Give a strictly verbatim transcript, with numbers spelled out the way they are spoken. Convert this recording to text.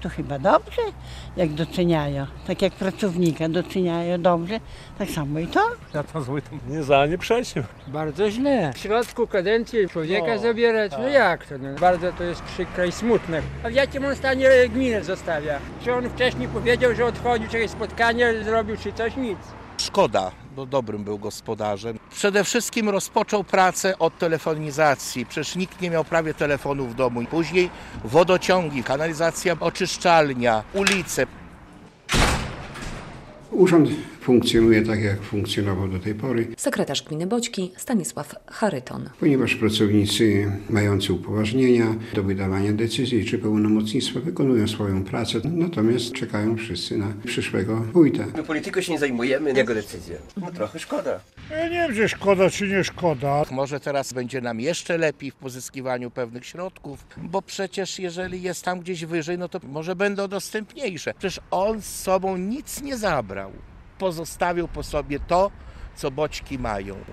To chyba dobrze, jak doceniają. Tak jak pracownika doceniają dobrze, tak samo i to. Ja to zły to nie za, nie przeciw. Bardzo źle. W środku kadencji człowieka No, zabierać, no tak. jak to? No, bardzo to jest przykre i smutne. A w jakim on stanie gminę zostawia? Czy on wcześniej powiedział, że odchodzi, czy jakieś spotkanie zrobił, czy coś? Nic. Szkoda, bo dobrym był gospodarzem. Przede wszystkim rozpoczął pracę od telefonizacji. Przecież nikt nie miał prawie telefonu w domu. Później wodociągi, kanalizacja, oczyszczalnia, ulice. Urząd funkcjonuje tak, jak funkcjonował do tej pory, Sekretarz gminy Boćki Stanisław Charyton. ponieważ pracownicy mający upoważnienia do wydawania decyzji czy pełnomocnictwa wykonują swoją pracę, natomiast czekają wszyscy na przyszłego wójta. My polityką się nie zajmujemy, jego decyzję. No trochę szkoda. Ja nie wiem, czy szkoda, czy nie szkoda. Może teraz będzie nam jeszcze lepiej w pozyskiwaniu pewnych środków, bo przecież jeżeli jest tam gdzieś wyżej, no to może będą dostępniejsze. Przecież on z sobą nic nie zabrał. Pozostawił po sobie to, co Boćki mają.